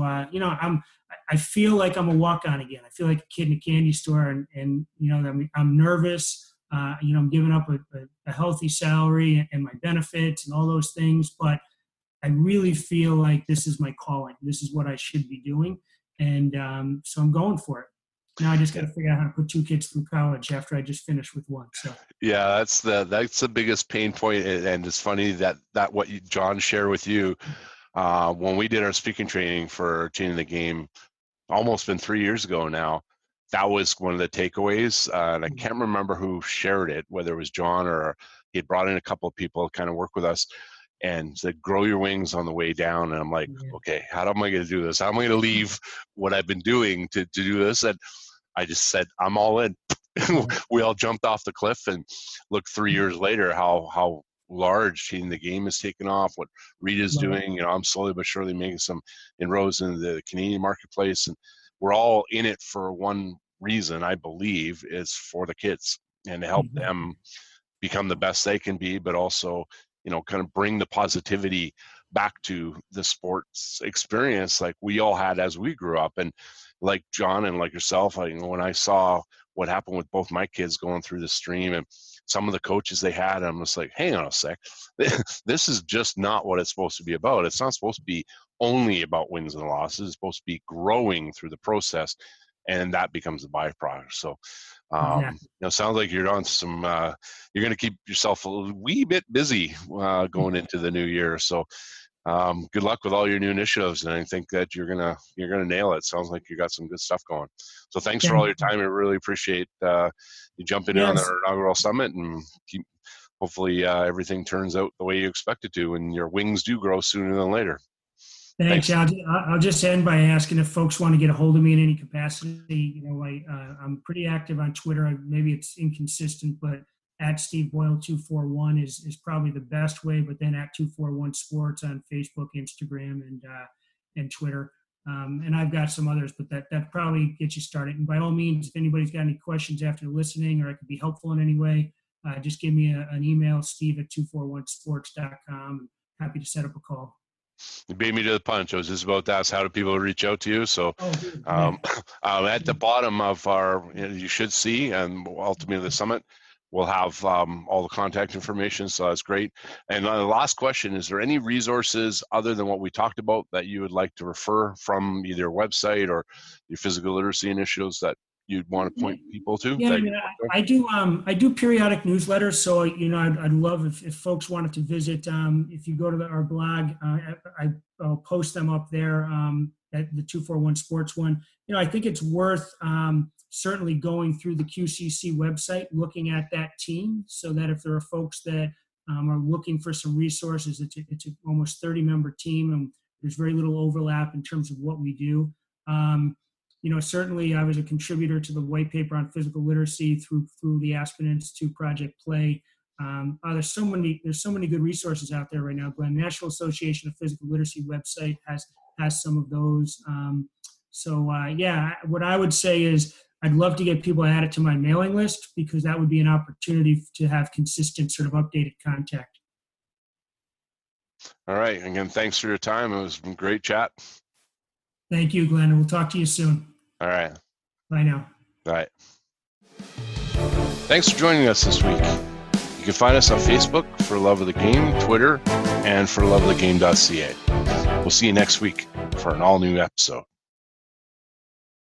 I feel like I'm a walk-on again. I feel like a kid in a candy store, and I'm nervous. I'm giving up a healthy salary and my benefits and all those things, but I really feel like this is my calling. This is what I should be doing. And so I'm going for it. Now I just got to figure out how to put 2 kids through college after I just finished with 1. So yeah, that's the biggest pain point. And it's funny that what John shared with you when we did our speaking training for Changing the Game, almost been 3 years ago now. That was one of the takeaways. And I can't remember who shared it, whether it was John or he had brought in a couple of people to kind of work with us, and said, grow your wings on the way down. And I'm like, okay, how am I going to do this? How am I going to leave what I've been doing to do this? And I just said, I'm all in. We all jumped off the cliff, and look 3 years later, how large Changing the Game has taken off, what Rita's doing. I'm slowly but surely making some inroads in the Canadian marketplace. And we're all in it for one reason, I believe, is for the kids and to help them become the best they can be, but also kind of bring the positivity back to the sports experience like we all had as we grew up. And like John and like yourself, when I saw what happened with both my kids going through the stream and some of the coaches they had, I'm just like, hang on a sec. This is just not what it's supposed to be about. It's not supposed to be only about wins and losses. It's supposed to be growing through the process, and that becomes the byproduct. So sounds like you're on some you're going to keep yourself a wee bit busy going into the new year. So good luck with all your new initiatives, and I think that you're gonna nail it. Sounds like you got some good stuff going. So thanks for all your time. I really appreciate you jumping in on our inaugural summit, and hopefully everything turns out the way you expect it to, and your wings do grow sooner than later. Thanks. I'll just end by asking if folks want to get a hold of me in any capacity. I'm pretty active on Twitter. Maybe it's inconsistent, but at Steve Boyle 241 is probably the best way. But then at 241 Sports on Facebook, Instagram, and Twitter. And I've got some others, but that probably gets you started. And by all means, if anybody's got any questions after listening, or I could be helpful in any way, just give me an email, steve@241sports.com. I'm happy to set up a call. You beat me to the punch. I was just about to ask, how do people reach out to you? So at the bottom of our, you should see, and ultimately the summit, we'll have all the contact information. So that's great. And the last question, is there any resources other than what we talked about that you would like to refer from either your website or your physical literacy initiatives that you'd want to point people to? Yeah, I do periodic newsletters. So, I'd love if folks wanted to visit, if you go to our blog, I'll post them up there at the 241 Sports one. I think it's worth certainly going through the QCC website, looking at that team, so that if there are folks that are looking for some resources, it's an almost 30-member team, and there's very little overlap in terms of what we do. Certainly I was a contributor to the white paper on physical literacy through the Aspen Institute Project Play. There's so many good resources out there right now. Glenn, National Association of Physical Literacy website has some of those. What I would say is I'd love to get people added to my mailing list, because that would be an opportunity to have consistent sort of updated contact. All right. Again, thanks for your time. It was a great chat. Thank you, Glenn. We'll talk to you soon. All right. Bye now. All right. Thanks for joining us this week. You can find us on Facebook for Love of the Game, Twitter, and for loveofthegame.ca. We'll see you next week. for an all-new episode.